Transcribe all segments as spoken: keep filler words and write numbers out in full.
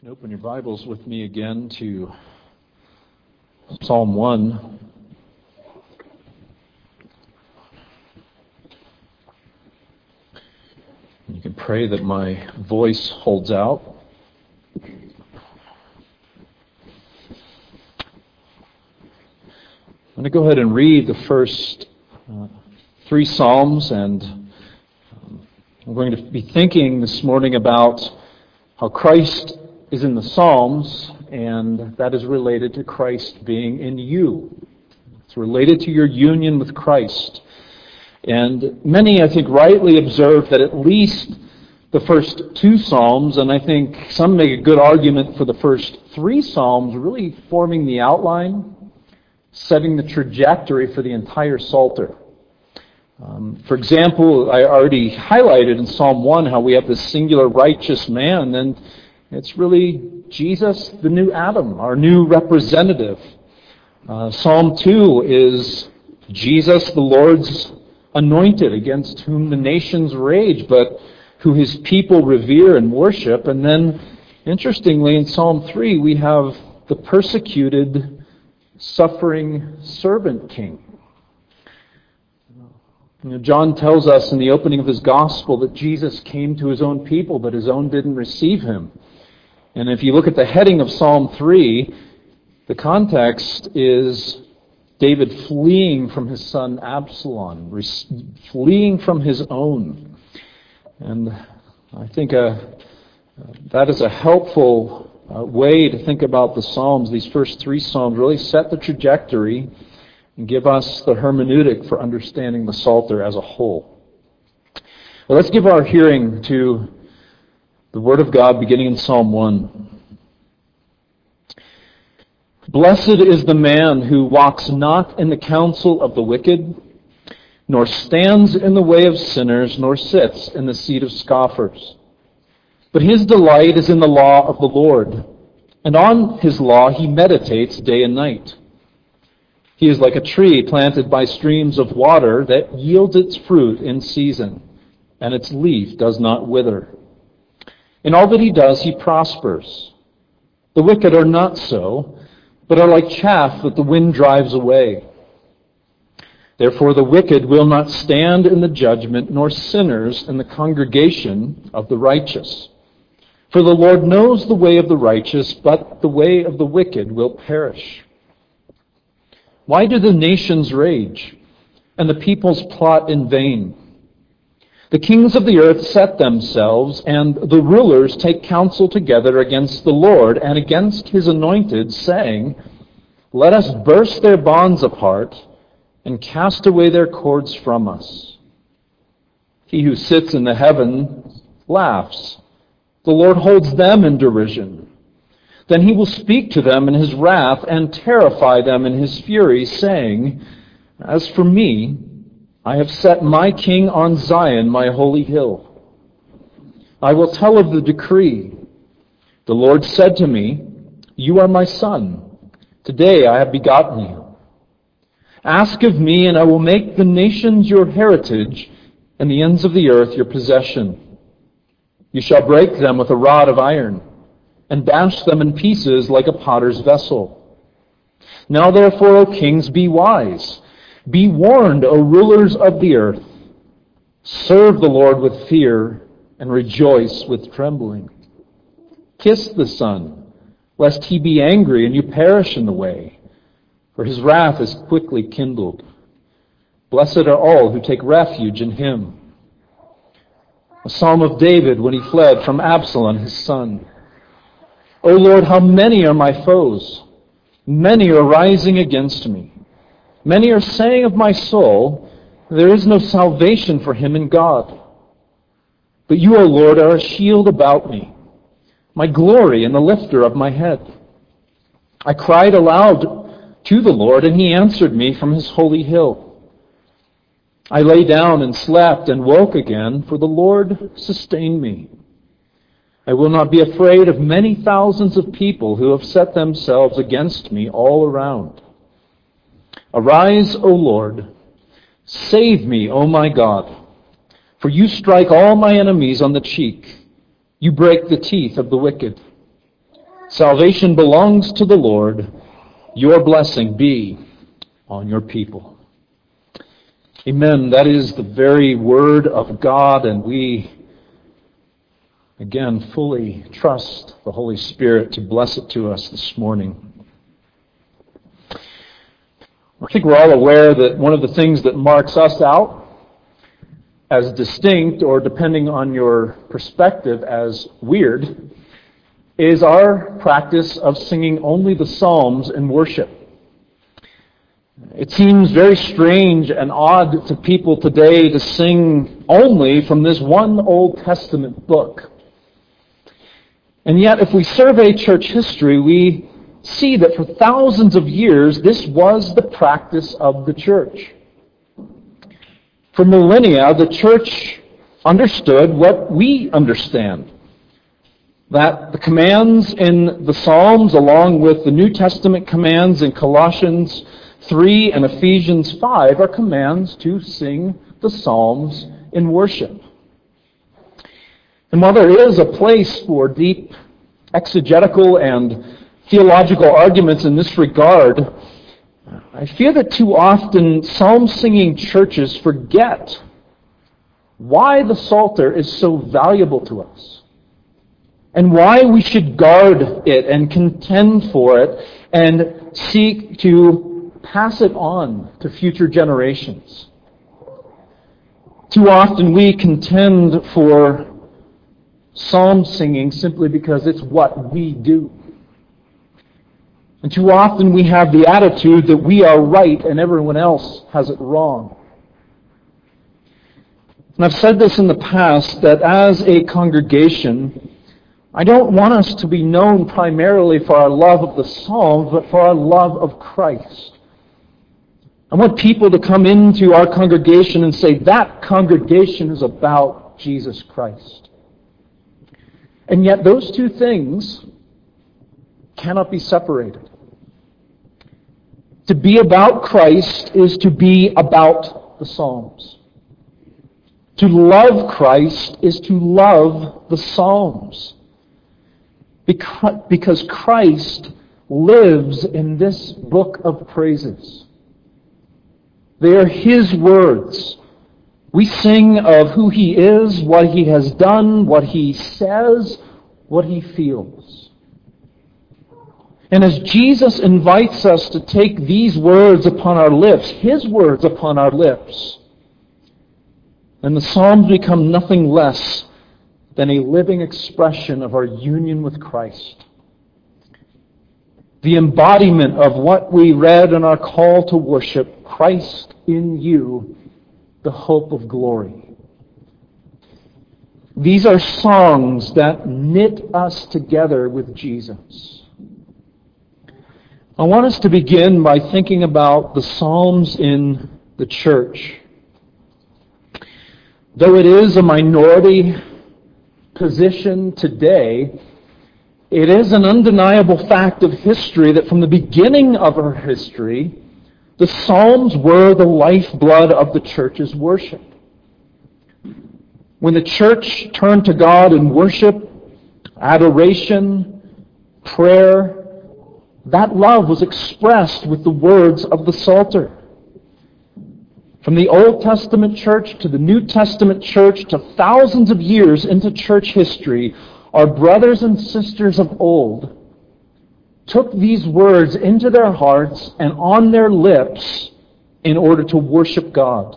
You can open your Bibles with me again to Psalm one. You can pray that my voice holds out. I'm going to go ahead and read the first uh, three Psalms, and um, I'm going to be thinking this morning about how Christ is in the Psalms, and that is related to Christ being in you. It's related to your union with Christ. And many, I think, rightly observe that at least the first two Psalms, and I think some make a good argument for the first three Psalms, really forming the outline, setting the trajectory for the entire Psalter. Um, for example, I already highlighted in Psalm one how we have this singular righteous man, and it's really Jesus, the new Adam, our new representative. Uh, Psalm two is Jesus, the Lord's anointed, against whom the nations rage, but who his people revere and worship. And then, interestingly, in Psalm three, we have the persecuted, suffering servant king. You know, John tells us in the opening of his gospel that Jesus came to his own people, but his own didn't receive him. And if you look at the heading of Psalm three, the context is David fleeing from his son Absalom, fleeing from his own. And I think uh, that is a helpful uh, way to think about the Psalms. These first three Psalms really set the trajectory and give us the hermeneutic for understanding the Psalter as a whole. Well, let's give our hearing to the Word of God beginning in Psalm one. Blessed is the man who walks not in the counsel of the wicked, nor stands in the way of sinners, nor sits in the seat of scoffers. But his delight is in the law of the Lord, and on his law he meditates day and night. He is like a tree planted by streams of water that yields its fruit in season, and its leaf does not wither. In all that he does, he prospers. The wicked are not so, but are like chaff that the wind drives away. Therefore the wicked will not stand in the judgment, nor sinners in the congregation of the righteous. For the Lord knows the way of the righteous, but the way of the wicked will perish. Why do the nations rage, and the peoples plot in vain? The kings of the earth set themselves, and the rulers take counsel together against the Lord and against his anointed, saying, Let us burst their bonds apart and cast away their cords from us. He who sits in the heaven laughs. The Lord holds them in derision. Then he will speak to them in his wrath and terrify them in his fury, saying, As for me, I have set my king on Zion, my holy hill. I will tell of the decree. The Lord said to me, You are my son. Today I have begotten you. Ask of me, and I will make the nations your heritage, and the ends of the earth your possession. You shall break them with a rod of iron, and dash them in pieces like a potter's vessel. Now therefore, O kings, be wise. Be warned, O rulers of the earth. Serve the Lord with fear and rejoice with trembling. Kiss the Son, lest he be angry and you perish in the way, for his wrath is quickly kindled. Blessed are all who take refuge in him. A psalm of David when he fled from Absalom, his son. O Lord, how many are my foes? Many are rising against me. Many are saying of my soul, There is no salvation for him in God. But you, O Lord, are a shield about me, my glory and the lifter of my head. I cried aloud to the Lord, and he answered me from his holy hill. I lay down and slept and woke again, for the Lord sustained me. I will not be afraid of many thousands of people who have set themselves against me all around. Arise, O Lord. Save me, O my God. For you strike all my enemies on the cheek. You break the teeth of the wicked. Salvation belongs to the Lord. Your blessing be on your people. Amen. That is the very word of God, and we, again, fully trust the Holy Spirit to bless it to us this morning. I think we're all aware that one of the things that marks us out as distinct, or depending on your perspective, as weird, is our practice of singing only the Psalms in worship. It seems very strange and odd to people today to sing only from this one Old Testament book. And yet, if we survey church history, we see that for thousands of years, this was the practice of the church. For millennia, the church understood what we understand. That the commands in the Psalms, along with the New Testament commands in Colossians three and Ephesians five, are commands to sing the Psalms in worship. And while there is a place for deep exegetical and theological arguments in this regard, I fear that too often psalm-singing churches forget why the Psalter is so valuable to us, and why we should guard it and contend for it and seek to pass it on to future generations. Too often we contend for psalm singing simply because it's what we do. And too often we have the attitude that we are right and everyone else has it wrong. And I've said this in the past, that as a congregation, I don't want us to be known primarily for our love of the Psalms, but for our love of Christ. I want people to come into our congregation and say, that congregation is about Jesus Christ. And yet those two things cannot be separated. To be about Christ is to be about the Psalms. To love Christ is to love the Psalms. Because Christ lives in this book of praises. They are His words. We sing of who He is, what He has done, what He says, what He feels. And as Jesus invites us to take these words upon our lips, His words upon our lips, then the Psalms become nothing less than a living expression of our union with Christ. The embodiment of what we read in our call to worship, Christ in you, the hope of glory. These are songs that knit us together with Jesus. I want us to begin by thinking about the Psalms in the church. Though it is a minority position today, it is an undeniable fact of history that from the beginning of our history, the Psalms were the lifeblood of the church's worship. When the church turned to God in worship, adoration, prayer, that love was expressed with the words of the Psalter. From the Old Testament church to the New Testament church to thousands of years into church history, our brothers and sisters of old took these words into their hearts and on their lips in order to worship God.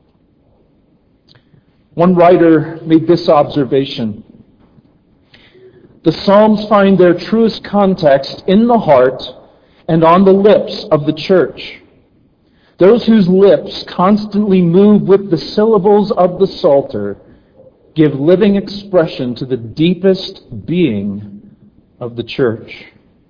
One writer made this observation: the Psalms find their truest context in the heart and on the lips of the church. Those whose lips constantly move with the syllables of the Psalter give living expression to the deepest being of the church.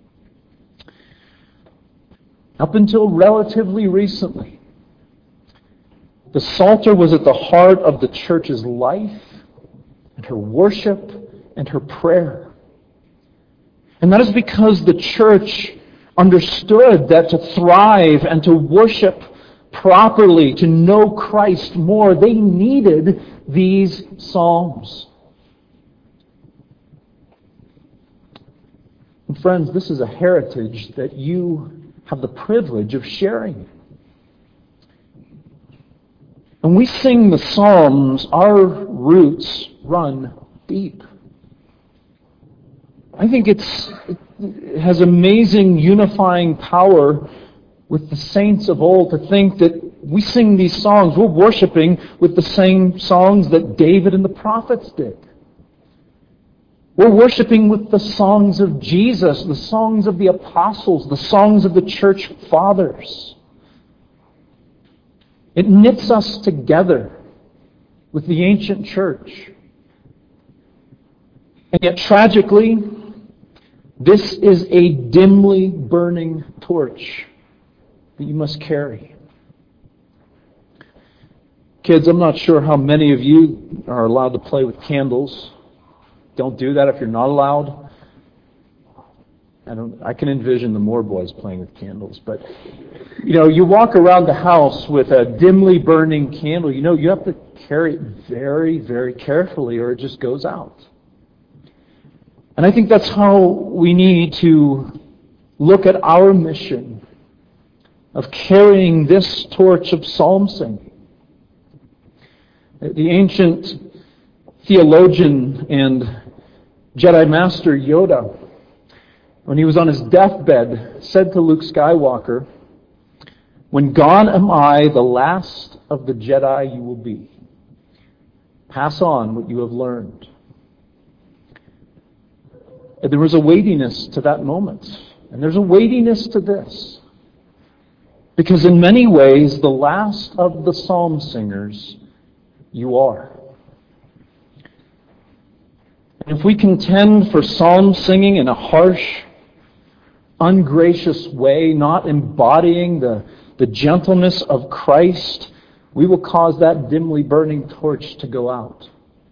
Up until relatively recently, the Psalter was at the heart of the church's life and her worship and her prayer. And that is because the church understood that to thrive and to worship properly, to know Christ more, they needed these psalms. friends, this is a heritage that you have the privilege of sharing. When we sing the Psalms, our roots run deep. I think it's, it has amazing unifying power with the saints of old to think that we sing these songs, we're worshiping with the same songs that David and the prophets did. We're worshiping with the songs of Jesus, the songs of the apostles, the songs of the church fathers. It knits us together with the ancient church. And yet, tragically, this is a dimly burning torch that you must carry. Kids, I'm not sure how many of you are allowed to play with candles. Don't do that if you're not allowed. I don't. I can envision the Moore boys playing with candles, but you know, you walk around the house with a dimly burning candle. You know, you have to carry it very, very carefully, or it just goes out. And I think that's how we need to look at our mission of carrying this torch of psalm singing. The ancient theologian and Jedi Master Yoda, when he was on his deathbed, said to Luke Skywalker, "When gone am I, the last of the Jedi you will be. Pass on what you have learned." And there was a weightiness to that moment. And there's a weightiness to this. Because in many ways, the last of the psalm singers you are. And if we contend for psalm singing in a harsh, ungracious way, not embodying the, the gentleness of Christ, we will cause that dimly burning torch to go out.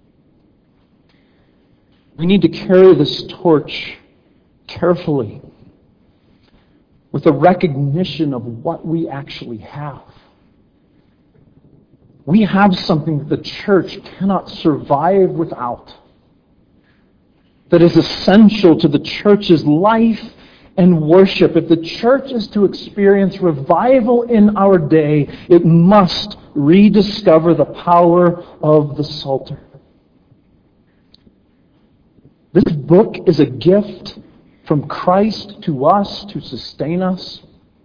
We need to carry this torch carefully with a recognition of what we actually have. We have something that the church cannot survive without, that is essential to the church's life and worship. If the church is to experience revival in our day, it must rediscover the power of the Psalter. This book is a gift from Christ to us to sustain us,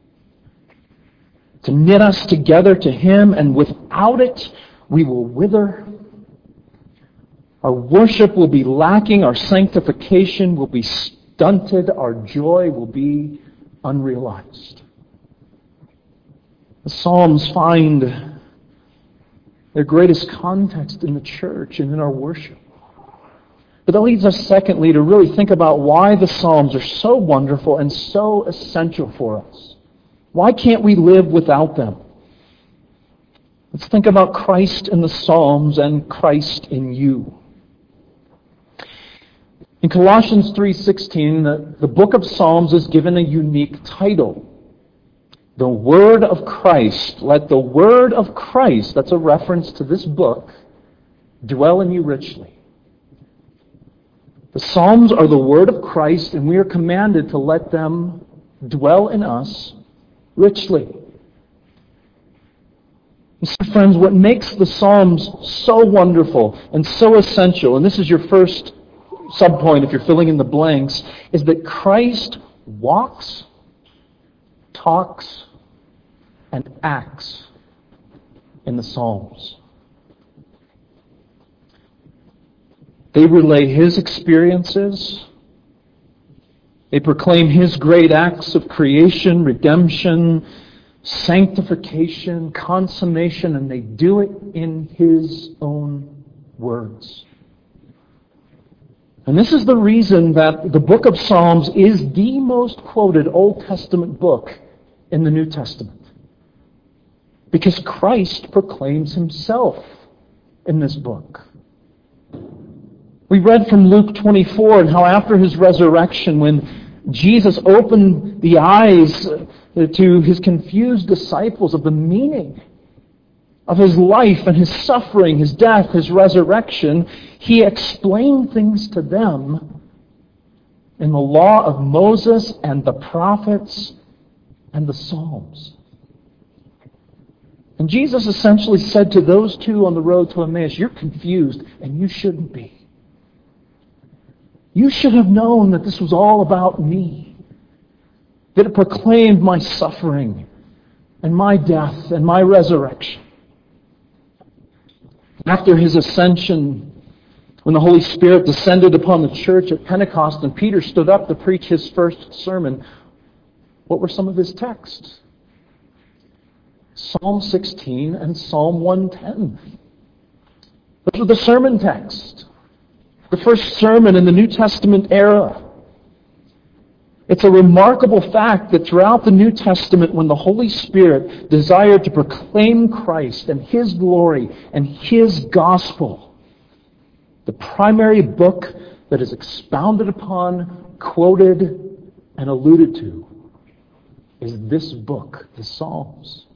to knit us together to Him, and without it, we will wither. Our worship will be lacking, our sanctification will be stunted, our joy will be unrealized. The Psalms find their greatest context in the church and in our worship. But that leads us, secondly, to really think about why the Psalms are so wonderful and so essential for us. Why can't we live without them? Let's think about Christ in the Psalms and Christ in you. In Colossians three sixteen, the, the book of Psalms is given a unique title. The Word of Christ. Let the Word of Christ, that's a reference to this book, dwell in you richly. The Psalms are the Word of Christ, and we are commanded to let them dwell in us richly. You see, friends, what makes the Psalms so wonderful and so essential, and this is your first subpoint if you're filling in the blanks, is that Christ walks, talks, and acts in the Psalms. They relay His experiences. They proclaim His great acts of creation, redemption, sanctification, consummation, and they do it in His own words. And this is the reason that the book of Psalms is the most quoted Old Testament book in the New Testament. Because Christ proclaims Himself in this book. We read from Luke twenty-four and how after His resurrection, when Jesus opened the eyes to His confused disciples of the meaning of His life and His suffering, His death, His resurrection, He explained things to them in the law of Moses and the prophets and the Psalms. And Jesus essentially said to those two on the road to Emmaus, you're confused, and you shouldn't be. You should have known that this was all about me, that it proclaimed my suffering and my death and my resurrection. After his ascension, when the Holy Spirit descended upon the church at Pentecost and Peter stood up to preach his first sermon, what were some of his texts? Psalm sixteen and Psalm one ten. Those were the sermon text. The first sermon in the New Testament era. It's a remarkable fact that throughout the New Testament, when the Holy Spirit desired to proclaim Christ and His glory and His gospel, the primary book that is expounded upon, quoted, and alluded to is this book, the Psalms.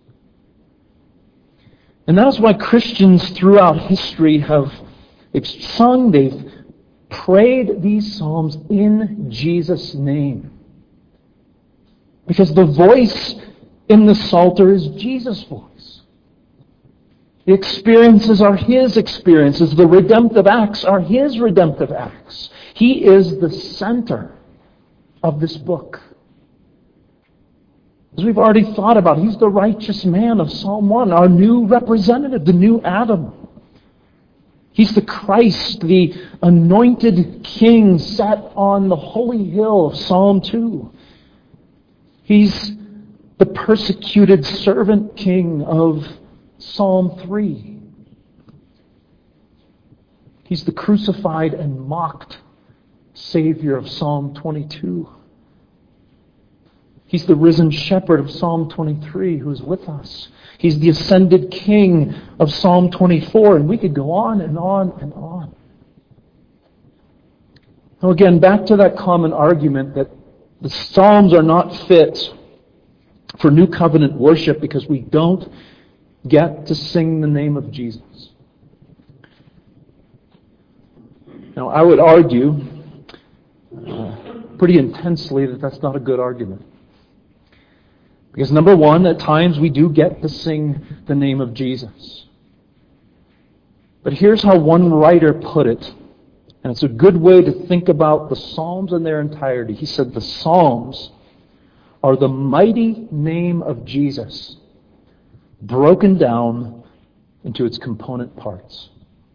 And that's why Christians throughout history have they've sung, they've prayed these Psalms in Jesus' name. Because the voice in the Psalter is Jesus' voice. The experiences are His experiences. The redemptive acts are His redemptive acts. He is the center of this book. As we've already thought about, He's the righteous man of Psalm one, our new representative, the new Adam. He's the Christ, the anointed King set on the holy hill of Psalm two. He's the persecuted servant king of Psalm three. He's the crucified and mocked Savior of Psalm twenty-two. He's the risen shepherd of Psalm twenty-three who is with us. He's the ascended king of Psalm twenty-four, and we could go on and on and on. Now again, back to that common argument that the Psalms are not fit for New Covenant worship because we don't get to sing the name of Jesus. Now, I would argue uh, pretty intensely that that's not a good argument. Because number one, at times we do get to sing the name of Jesus. But here's how one writer put it, and it's a good way to think about the Psalms in their entirety. He said the Psalms are the mighty name of Jesus broken down into its component parts.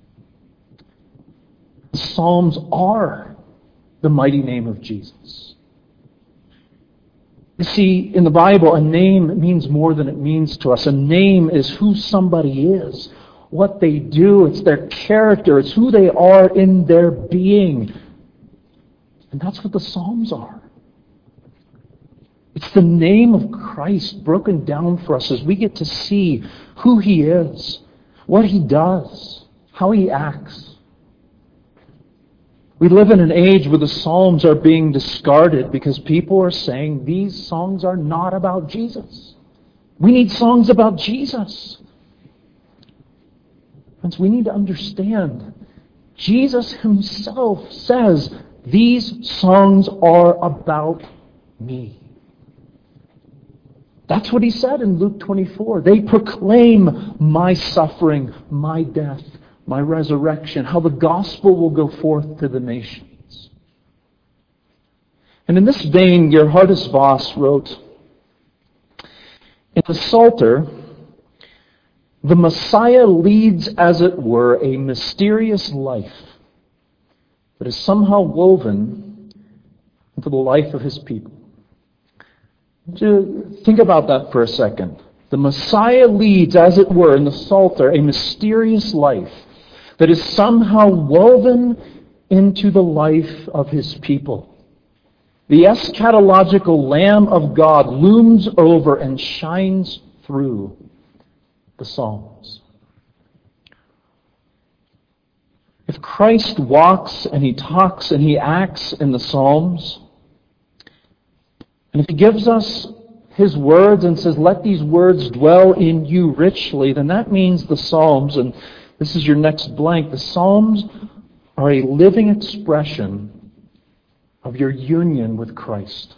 The Psalms are the mighty name of Jesus. You see, in the Bible, a name means more than it means to us. A name is who somebody is, what they do, it's their character, it's who they are in their being. And that's what the Psalms are. It's the name of Christ broken down for us as we get to see who He is, what He does, how He acts. We live in an age where the Psalms are being discarded because people are saying these songs are not about Jesus. We need songs about Jesus. Friends, we need to understand Jesus Himself says these songs are about me. That's what He said in Luke twenty-four. They proclaim my suffering, my death, my resurrection, how the gospel will go forth to the nations. And in this vein, Gerhardus Voss wrote, in the Psalter, the Messiah leads, as it were, a mysterious life that is somehow woven into the life of His people. Think about that for a second. The Messiah leads, as it were, in the Psalter, a mysterious life that is somehow woven into the life of His people. The eschatological Lamb of God looms over and shines through the Psalms. If Christ walks and He talks and He acts in the Psalms, and if He gives us His words and says, let these words dwell in you richly, then that means the Psalms, and this is your next blank, the Psalms are a living expression of your union with Christ.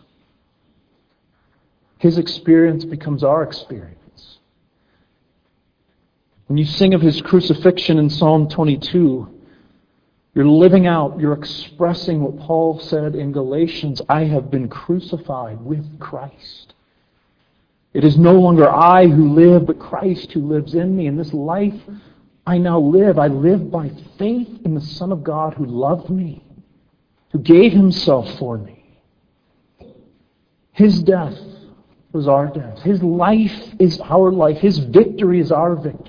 His experience becomes our experience. When you sing of His crucifixion in Psalm twenty-two, you're living out, you're expressing what Paul said in Galatians, I have been crucified with Christ. It is no longer I who live, but Christ who lives in me. In this life I now live, I live by faith in the Son of God who loved me, who gave Himself for me. His death was our death. His life is our life. His victory is our victory.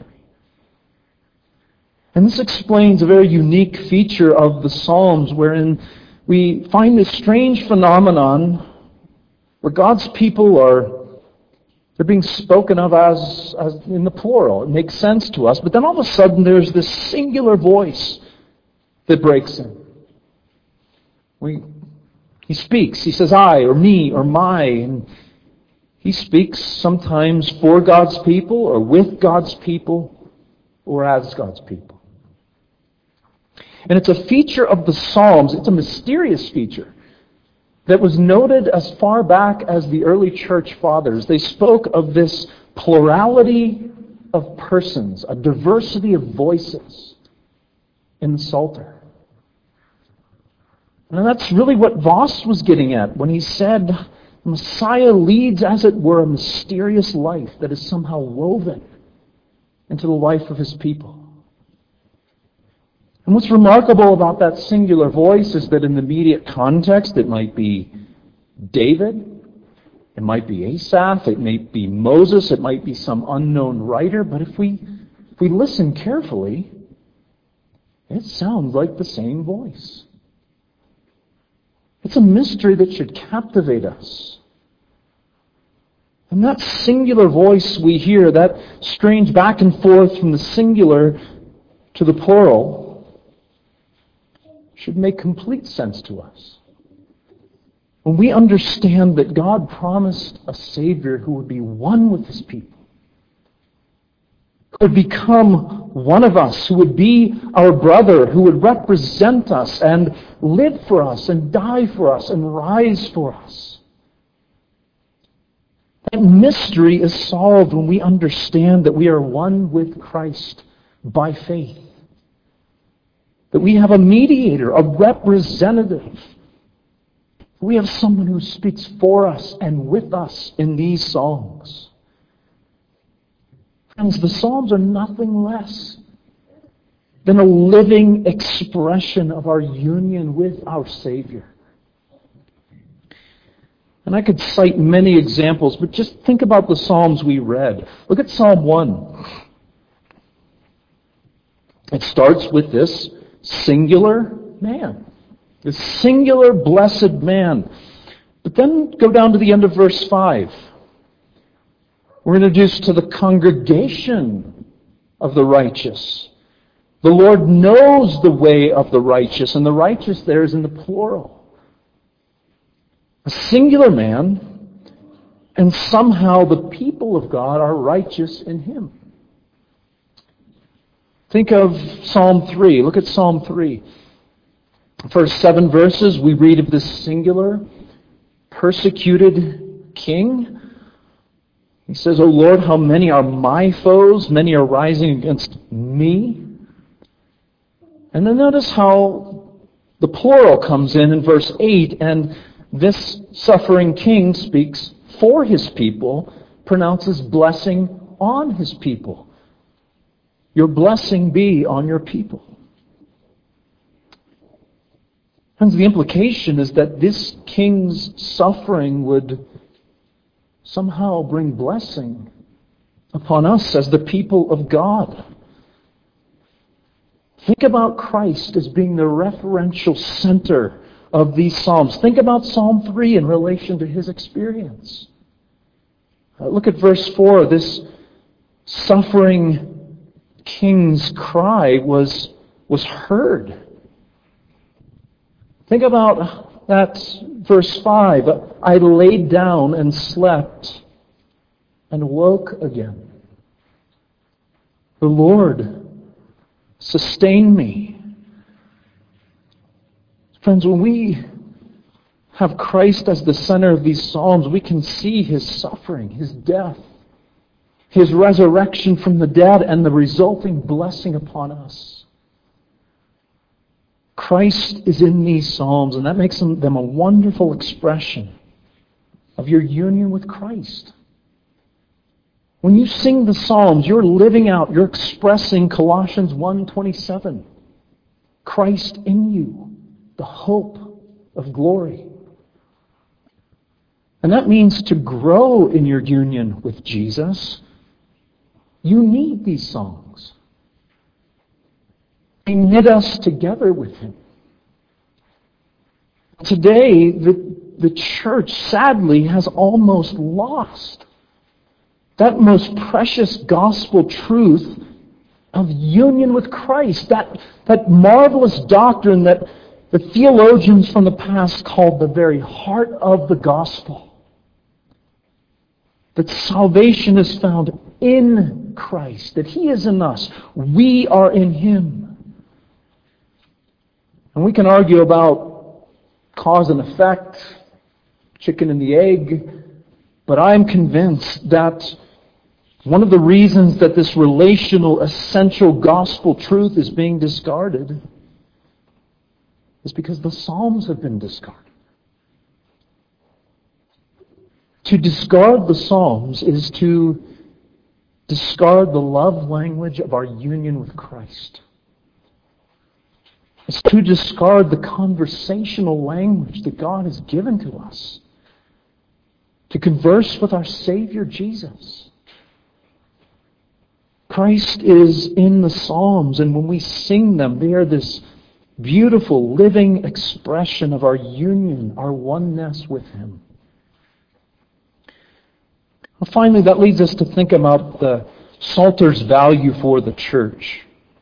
And this explains a very unique feature of the Psalms, wherein we find this strange phenomenon where God's people are they're being spoken of as, as in the plural. It makes sense to us. But then all of a sudden there's this singular voice that breaks in. We, he speaks. He says, I, or me, or my. And He speaks sometimes for God's people, or with God's people, or as God's people. And it's a feature of the Psalms. It's a mysterious feature that was noted as far back as the early church fathers. They spoke of this plurality of persons, a diversity of voices in the Psalter. And that's really what Voss was getting at when he said, Messiah leads, as it were, a mysterious life that is somehow woven into the life of His people. And what's remarkable about that singular voice is that in the immediate context, it might be David, it might be Asaph, it might be Moses, it might be some unknown writer, but if we, if we listen carefully, it sounds like the same voice. It's a mystery that should captivate us. And that singular voice we hear, that strange back and forth from the singular to the plural, should make complete sense to us. When we understand that God promised a Savior who would be one with His people, who would become one of us, who would be our brother, who would represent us and live for us and die for us and rise for us. That mystery is solved when we understand that we are one with Christ by faith. That we have a mediator, a representative. We have someone who speaks for us and with us in these songs. Friends, the Psalms are nothing less than a living expression of our union with our Savior. And I could cite many examples, but just think about the Psalms we read. Look at Psalm one. It starts with this singular man. This singular blessed man. But then go down to the end of verse five. We're introduced to the congregation of the righteous. The Lord knows the way of the righteous, and the righteous there is in the plural. A singular man, and somehow the people of God are righteous in Him. Think of Psalm three. Look at Psalm three. First seven verses, we read of this singular, persecuted king. He says, O Lord, how many are my foes? Many are rising against me. And then notice how the plural comes in in verse eight, and this suffering king speaks for his people, pronounces blessing on his people. Your blessing be on your people. Hence, the implication is that this king's suffering would somehow bring blessing upon us as the people of God. Think about Christ as being the referential center of these Psalms. Think about Psalm three in relation to His experience. Uh, look at verse four. This suffering king's cry was, was heard. Think about that verse five. I laid down and slept and woke again. The Lord sustained me. Friends, when we have Christ as the center of these Psalms, we can see His suffering, His death, His resurrection from the dead, and the resulting blessing upon us. Christ is in these Psalms, and that makes them, them a wonderful expression of your union with Christ. When you sing the Psalms, you're living out, you're expressing Colossians one twenty-seven. Christ in you, the hope of glory. And that means to grow in your union with Jesus, you need these songs. They knit us together with Him. Today, the, the church, sadly, has almost lost that most precious gospel truth of union with Christ, that, that marvelous doctrine that the theologians from the past called the very heart of the gospel. That salvation is found in Christ, that He is in us, we are in Him. And we can argue about cause and effect, chicken and the egg, but I'm convinced that one of the reasons that this relational, essential gospel truth is being discarded is because the Psalms have been discarded. To discard the Psalms is to discard the love language of our union with Christ. It's to discard the conversational language that God has given to us to converse with our Savior Jesus. Christ is in the Psalms, and when we sing them, they are this beautiful, living expression of our union, our oneness with Him. Well, finally, that leads us to think about the Psalter's value for the church.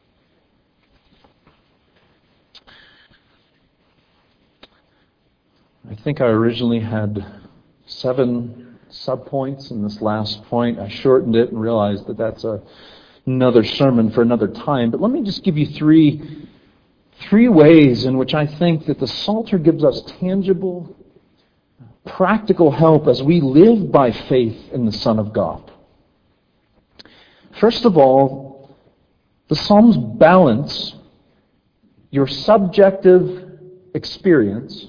I think I originally had seven subpoints in this last point. I shortened it and realized that that's a, another sermon for another time. But let me just give you three, three ways in which I think that the Psalter gives us tangible, practical help as we live by faith in the Son of God. First of all, the Psalms balance your subjective experience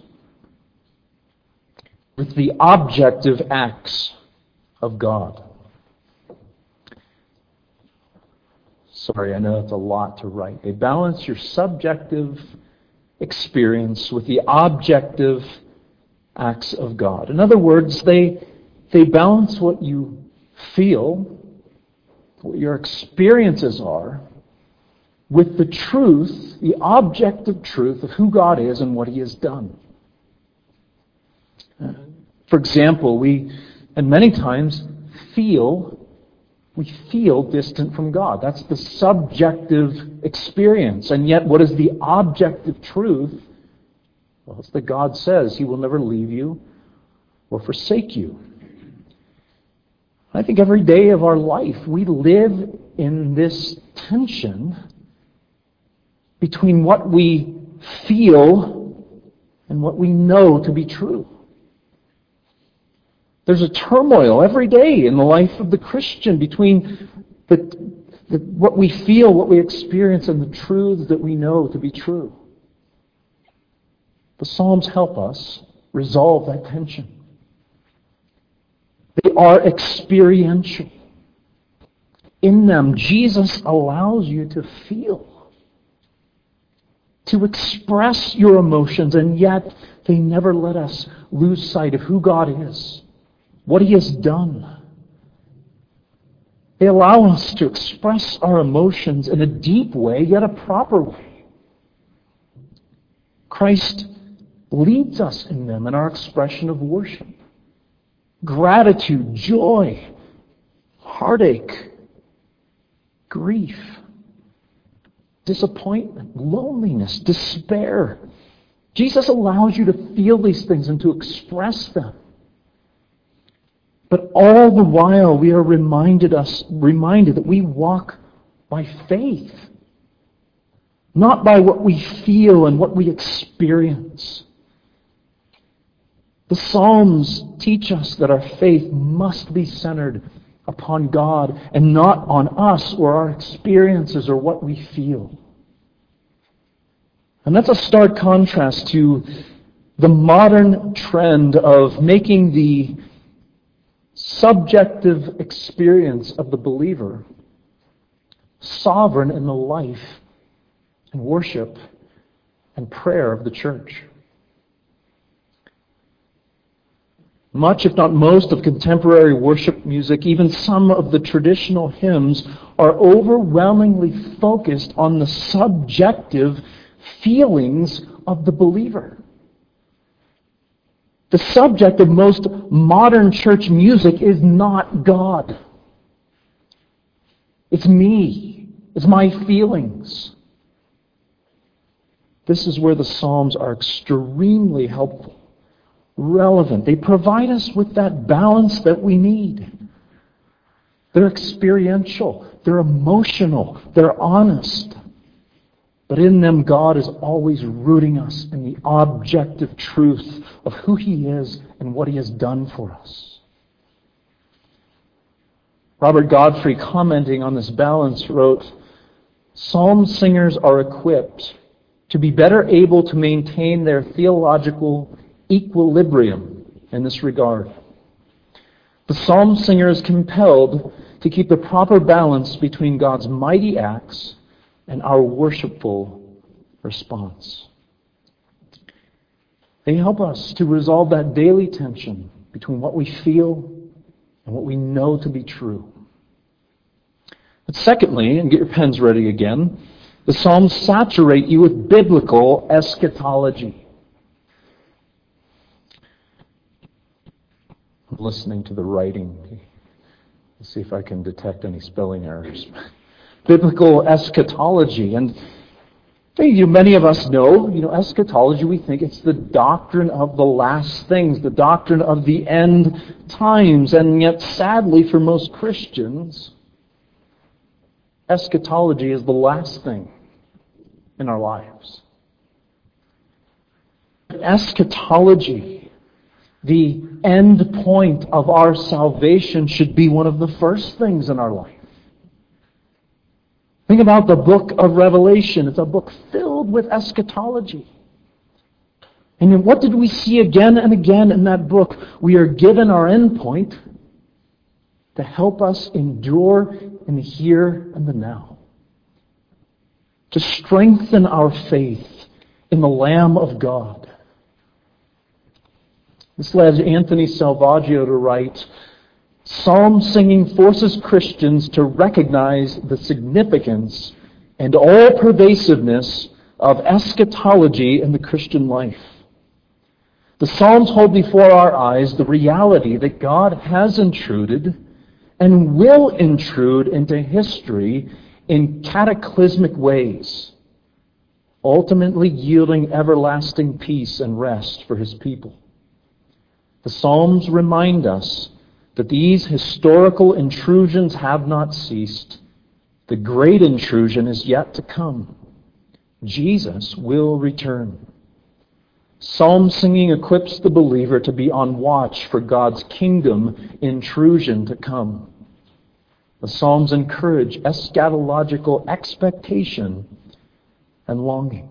with the objective acts of God. Sorry, I know that's a lot to write. They balance your subjective experience with the objective acts of God. In other words, they, they balance what you feel, what your experiences are, with the truth, the objective truth of who God is and what He has done. For example, we, and many times, feel, we feel distant from God. That's the subjective experience. And yet, what is the objective truth? Well, it's that God says He will never leave you or forsake you. I think every day of our life, we live in this tension between what we feel and what we know to be true. There's a turmoil every day in the life of the Christian between the, the, what we feel, what we experience, and the truths that we know to be true. The Psalms help us resolve that tension. They are experiential. In them, Jesus allows you to feel, to express your emotions, and yet they never let us lose sight of who God is, what He has done. They allow us to express our emotions in a deep way, yet a proper way. Christ leads us in them in our expression of worship. Gratitude, joy, heartache, grief, disappointment, loneliness, despair. Jesus allows you to feel these things and to express them. But all the while we are reminded us reminded that we walk by faith, not by what we feel and what we experience. The Psalms teach us that our faith must be centered upon God and not on us or our experiences or what we feel. And that's a stark contrast to the modern trend of making the subjective experience of the believer sovereign in the life and worship and prayer of the church. Much, if not most, of contemporary worship music, even some of the traditional hymns, are overwhelmingly focused on the subjective feelings of the believer. The subject of most modern church music is not God. It's me. It's my feelings. This is where the Psalms are extremely helpful, relevant. They provide us with that balance that we need. They're experiential. They're emotional. They're honest. But in them, God is always rooting us in the objective truth of who He is and what He has done for us. Robert Godfrey, commenting on this balance, wrote, "Psalm singers are equipped to be better able to maintain their theological equilibrium in this regard. The psalm singer is compelled to keep the proper balance between God's mighty acts and our worshipful response." They help us to resolve that daily tension between what we feel and what we know to be true. But secondly, and get your pens ready again, the Psalms saturate you with biblical eschatology. I'm listening to the writing. Let's see if I can detect any spelling errors. Biblical eschatology. And you, many of us know, you know, eschatology, we think it's the doctrine of the last things, the doctrine of the end times. And yet, sadly, for most Christians, eschatology is the last thing in our lives. Eschatology, the end point of our salvation, should be one of the first things in our life. Think about the book of Revelation. It's a book filled with eschatology. And what did we see again and again in that book? We are given our end point to help us endure in the here and the now. To strengthen our faith in the Lamb of God. This led Anthony Salvaggio to write, "Psalm singing forces Christians to recognize the significance and all-pervasiveness of eschatology in the Christian life. The Psalms hold before our eyes the reality that God has intruded and will intrude into history in cataclysmic ways, ultimately yielding everlasting peace and rest for His people. The Psalms remind us that these historical intrusions have not ceased. The great intrusion is yet to come. Jesus will return. Psalm singing equips the believer to be on watch for God's kingdom intrusion to come. The Psalms encourage eschatological expectation and longing."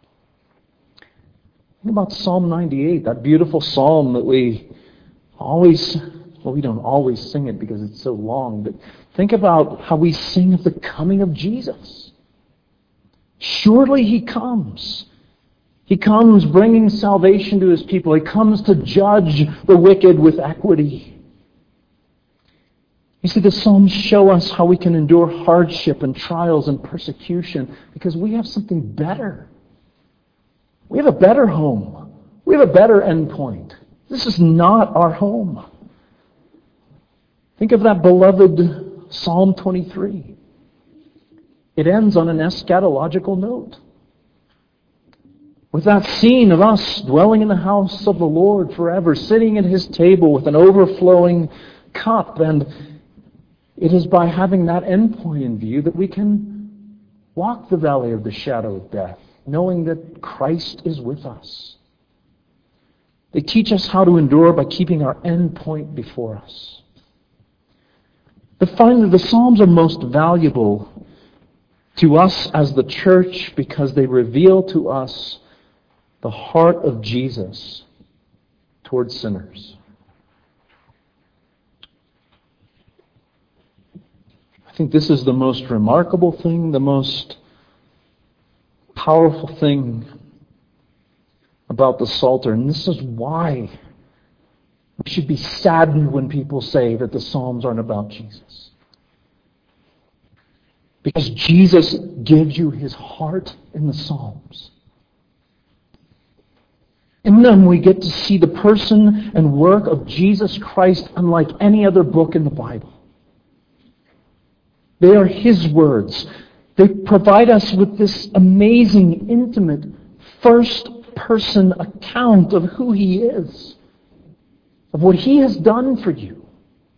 Think about Psalm ninety-eight, that beautiful psalm that we always, well, we don't always sing it because it's so long, but think about how we sing of the coming of Jesus. Surely He comes. He comes bringing salvation to His people. He comes to judge the wicked with equity. You see, the Psalms show us how we can endure hardship and trials and persecution because we have something better. We have a better home. We have a better endpoint. This is not our home. Think of that beloved Psalm twenty-three. It ends on an eschatological note. With that scene of us dwelling in the house of the Lord forever, sitting at His table with an overflowing cup. And it is by having that endpoint in view that we can walk the valley of the shadow of death, knowing that Christ is with us. They teach us how to endure by keeping our end point before us. But finally, the Psalms are most valuable to us as the church because they reveal to us the heart of Jesus towards sinners. I think this is the most remarkable thing, the most powerful thing about the Psalter. And this is why we should be saddened when people say that the Psalms aren't about Jesus. Because Jesus gives you His heart in the Psalms. In them we get to see the person and work of Jesus Christ unlike any other book in the Bible. They are His words. They provide us with this amazing, intimate, first-person account of who He is, of what He has done for you.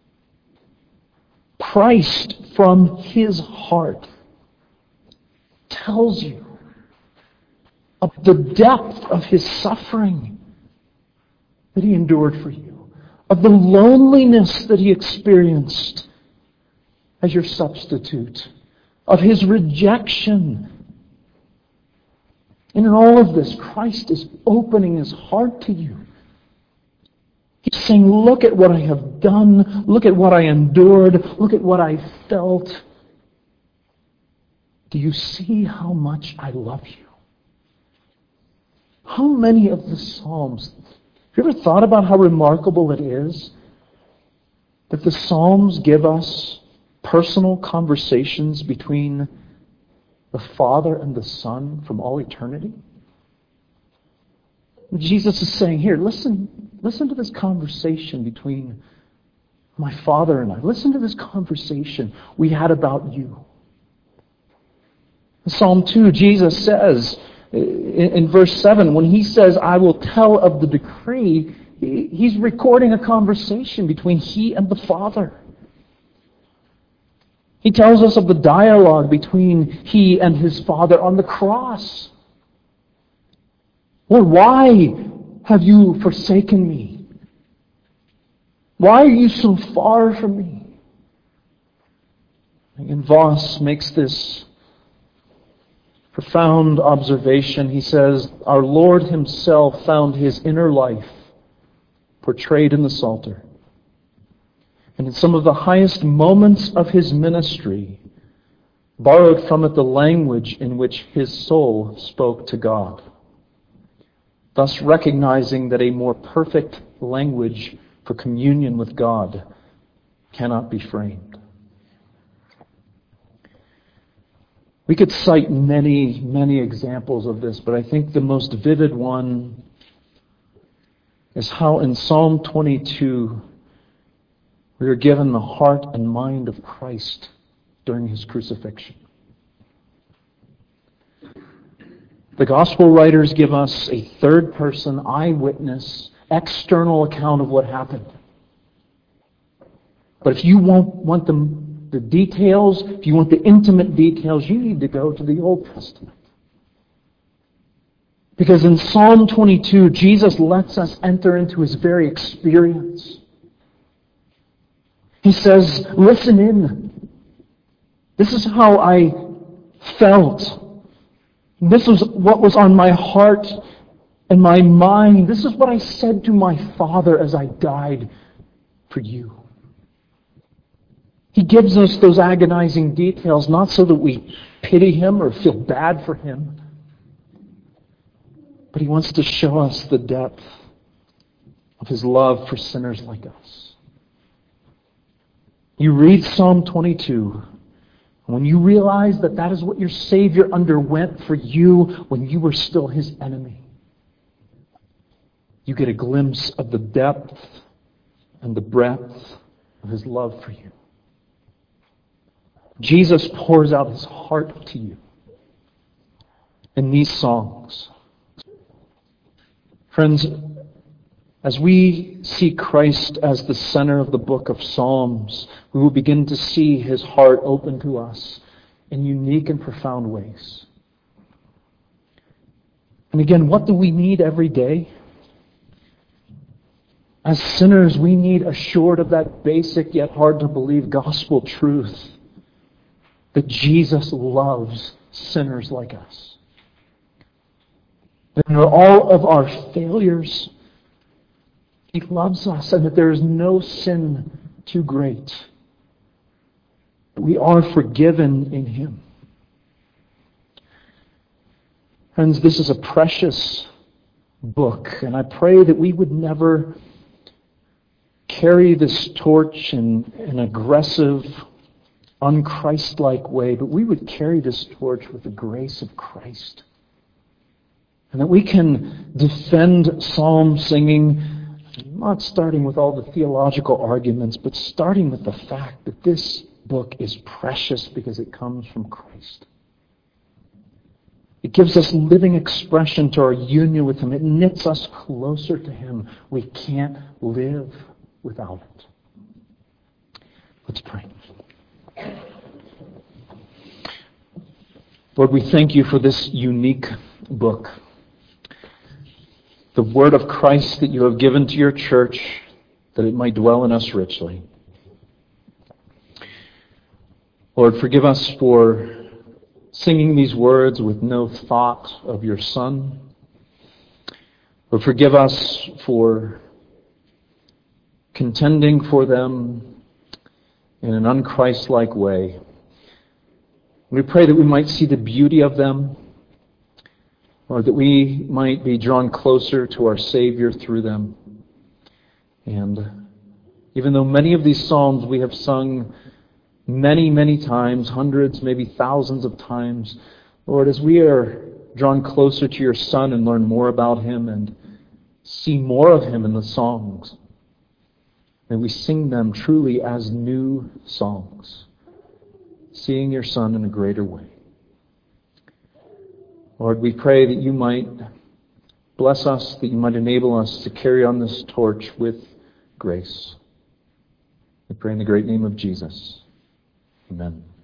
Christ from His heart tells you of the depth of His suffering that He endured for you, of the loneliness that He experienced as your substitute, of His rejection. And in all of this, Christ is opening His heart to you. He's saying, look at what I have done. Look at what I endured. Look at what I felt. Do you see how much I love you? How many of the Psalms, have you ever thought about how remarkable it is that the Psalms give us personal conversations between the Father and the Son from all eternity? Jesus is saying, here, listen, listen to this conversation between my Father and I. Listen to this conversation we had about you. In Psalm two, Jesus says, in, in verse seven, when He says, I will tell of the decree, he, He's recording a conversation between He and the Father. He tells us of the dialogue between He and His Father on the cross. Lord, why have you forsaken me? Why are you so far from me? And Voss makes this profound observation. He says, our Lord Himself found His inner life portrayed in the Psalter. And in some of the highest moments of His ministry, borrowed from it the language in which His soul spoke to God, thus recognizing that a more perfect language for communion with God cannot be framed. We could cite many, many examples of this, but I think the most vivid one is how in Psalm twenty-two, we are given the heart and mind of Christ during His crucifixion. The Gospel writers give us a third-person, eyewitness, external account of what happened. But if you want, want the, the details, if you want the intimate details, you need to go to the Old Testament. Because in Psalm twenty-two, Jesus lets us enter into His very experience. He says, listen in. This is how I felt. This was what was on my heart and my mind. This is what I said to my Father as I died for you. He gives us those agonizing details, not so that we pity Him or feel bad for Him, but He wants to show us the depth of His love for sinners like us. You read Psalm twenty-two, and when you realize that that is what your Savior underwent for you when you were still His enemy, you get a glimpse of the depth and the breadth of His love for you. Jesus pours out His heart to you in these songs. Friends, as we see Christ as the center of the book of Psalms, we will begin to see His heart open to us in unique and profound ways. And again, what do we need every day? As sinners, we need assured of that basic yet hard to believe gospel truth that Jesus loves sinners like us. That in all of our failures, He loves us, and that there is no sin too great. We are forgiven in Him. Friends, this is a precious book, and I pray that we would never carry this torch in an aggressive, un-Christ-like way, but we would carry this torch with the grace of Christ. And that we can defend psalm singing, not starting with all the theological arguments, but starting with the fact that this book is precious because it comes from Christ. It gives us living expression to our union with Him. It knits us closer to Him. We can't live without it. Let's pray. Lord, we thank You for this unique book. The word of Christ that You have given to Your church, that it might dwell in us richly. Lord, forgive us for singing these words with no thought of Your Son. Lord, forgive us for contending for them in an un-Christ-like way. We pray that we might see the beauty of them, or that we might be drawn closer to our Savior through them. And even though many of these psalms we have sung many, many times, hundreds, maybe thousands of times, Lord, as we are drawn closer to Your Son and learn more about Him and see more of Him in the songs, may we sing them truly as new songs, seeing Your Son in a greater way. Lord, we pray that You might bless us, that You might enable us to carry on this torch with grace. We pray in the great name of Jesus. Amen.